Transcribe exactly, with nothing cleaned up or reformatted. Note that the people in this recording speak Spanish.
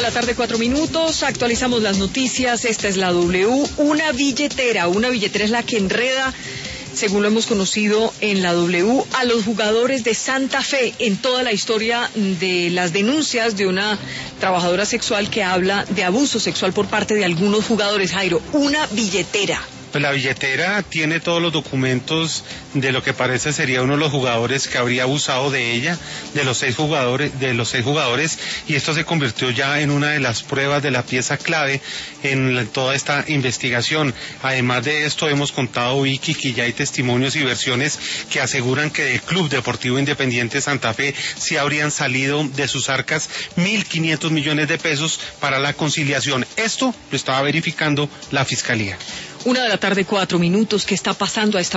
la tarde, cuatro minutos, actualizamos las noticias, esta es la W, una billetera, una billetera es la que enreda, según lo hemos conocido en la W, a los jugadores de Santa Fe en toda la historia de las denuncias de una trabajadora sexual que habla de abuso sexual por parte de algunos jugadores. Jairo, una billetera. Pues la billetera tiene todos los documentos de lo que parece sería uno de los jugadores que habría abusado de ella, de los seis jugadores, de los seis jugadores, y esto se convirtió ya en una de las pruebas de la pieza clave en toda esta investigación. Además de esto, hemos contado, Vicky, que ya hay testimonios y versiones que aseguran que del Club Deportivo Independiente Santa Fe sí habrían salido de sus arcas mil quinientos millones de pesos para la conciliación. Esto lo estaba verificando la Fiscalía. Una de la tarde, cuatro minutos. ¿Qué está pasando a esta